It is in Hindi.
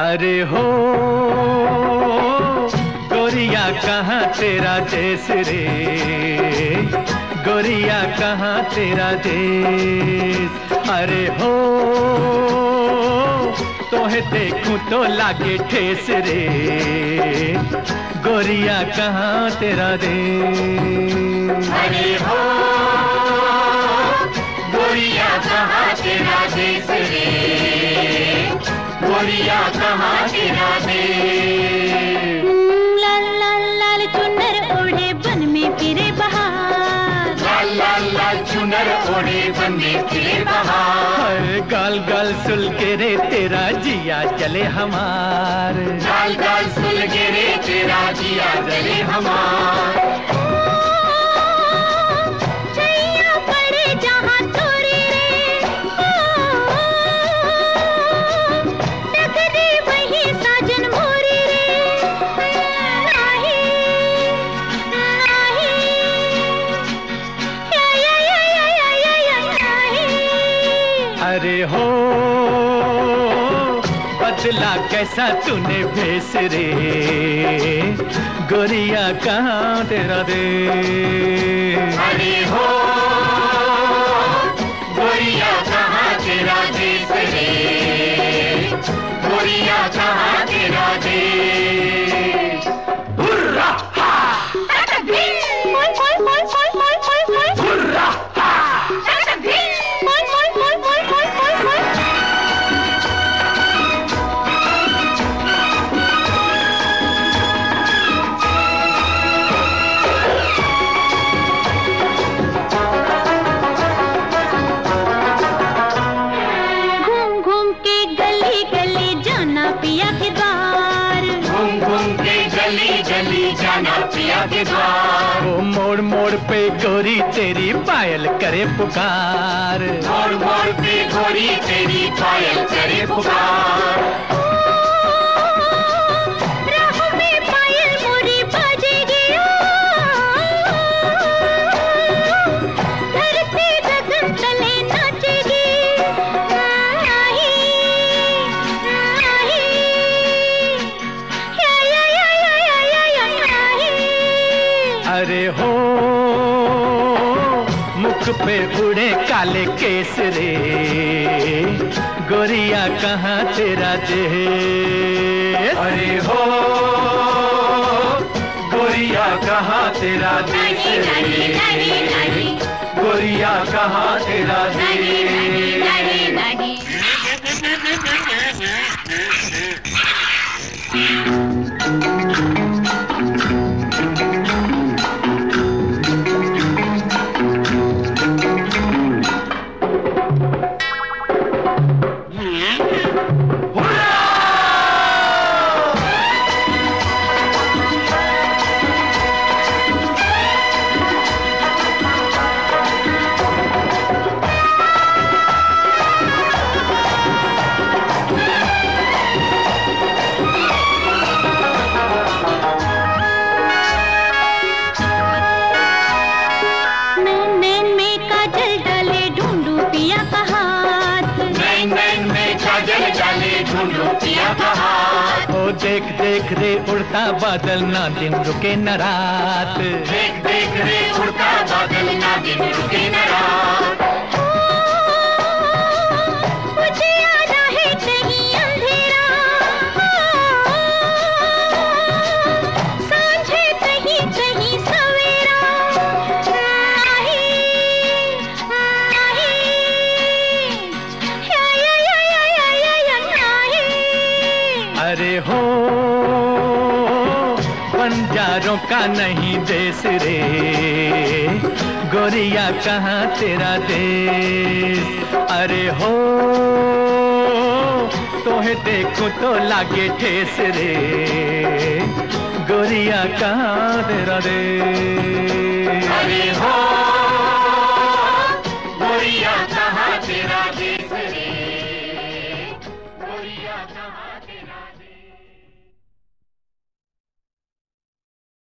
अरे हो गोरिया कहाँ तेरा देश रे, गोरिया कहाँ तेरा देश। अरे हो तोहे देखूं तो लागे ठेस रे, गोरिया कहाँ तेरा देश। अरे हो गोरिया कहाँ तेरा देश रे, गोरिया कहाँ तेरा देश। लाल लाल लाल चुनर ओढ़े बन में फिरे बहार, लाल लाल लाल चुनर ओढ़े बन में फिरे बहार। गाल गाल सुल के रे तेरा जिया जले हमार, गाल गाल सुल के रे तेरा जिया जले हमार। अरे हो बदला कैसा तूने भेस रे, गोरिया कहाँ तेरा देश। अरे हो गोरिया कहाँ तेरा देश रे, गोरिया कहाँ तेरा देश। हुर्रा हा हुर्रा हा। पिया के द्वार। वो मोड़ मोड़ पे गोरी तेरी पायल करे पुकार, मोड़ मोड़ पे गोरी तेरी पायल करे पुकार। राह में पायल मोरी बाजेगी, धरती गगन तले नाचेगी। अरे हो मुख पे उड़े काले केस रे, गोरिया कहाँ तेरा देश। अरे हो गोरिया कहाँ तेरा देश रे, गोरिया कहाँ तेरा देश। ओ देख देख रे उड़ता बादल ना दिन रुके न रात, देख देख रे उड़ता बादल ना दिन रुके न रात। मुझे आना है कहीं अंधेरा, सांझे कहीं कहीं सवेरा। अरे हो बंजारों का नहीं देश रे, गोरिया कहाँ तेरा देश। अरे हो तोहे देखूं तो लागे ठेस रे, गोरिया कहाँ तेरा देश। अरे हो गोरिया कहाँ तेरा देश रे, गोरिया कहाँ